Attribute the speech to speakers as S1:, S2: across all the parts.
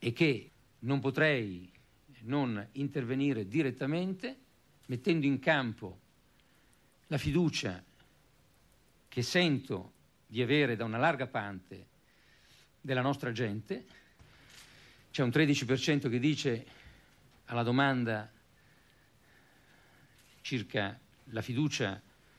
S1: e che non potrei non intervenire direttamente mettendo in campo la fiducia che sento di avere da una larga parte della nostra gente. C'è un 13% che dice alla domanda circa la fiducia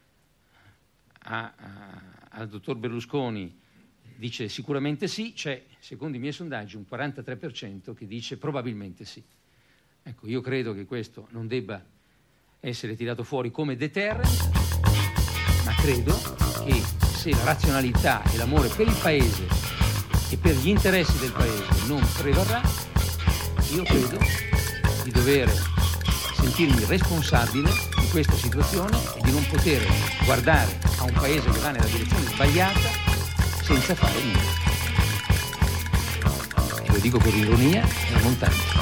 S1: al dottor Berlusconi, dice sicuramente sì. C'è, secondo i miei sondaggi, un 43% che dice probabilmente sì. Ecco, io credo che questo non debba essere tirato fuori come deterrent, ma credo che se la razionalità e l'amore per il Paese e per gli interessi del Paese non prevarrà, io credo di dover sentirmi responsabile di questa situazione e di non poter guardare a un Paese che va nella direzione sbagliata senza fare niente. Lo dico con ironia e non tanto.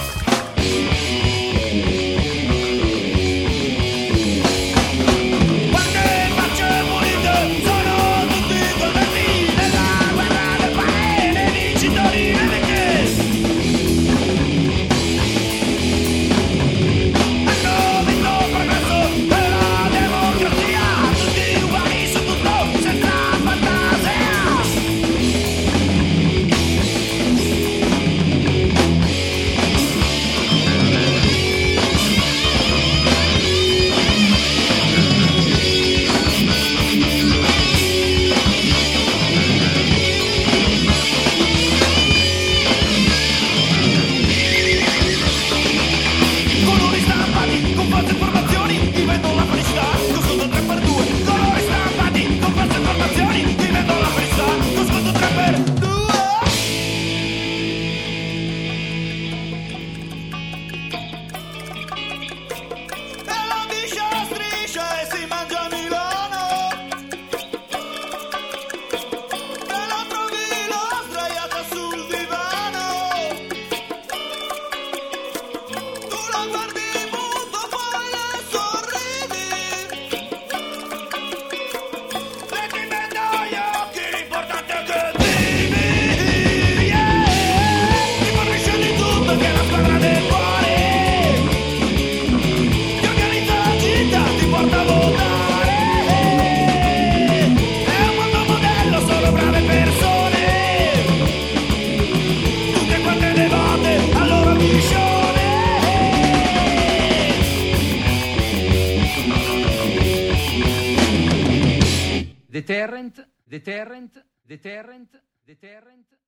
S1: Deterrent.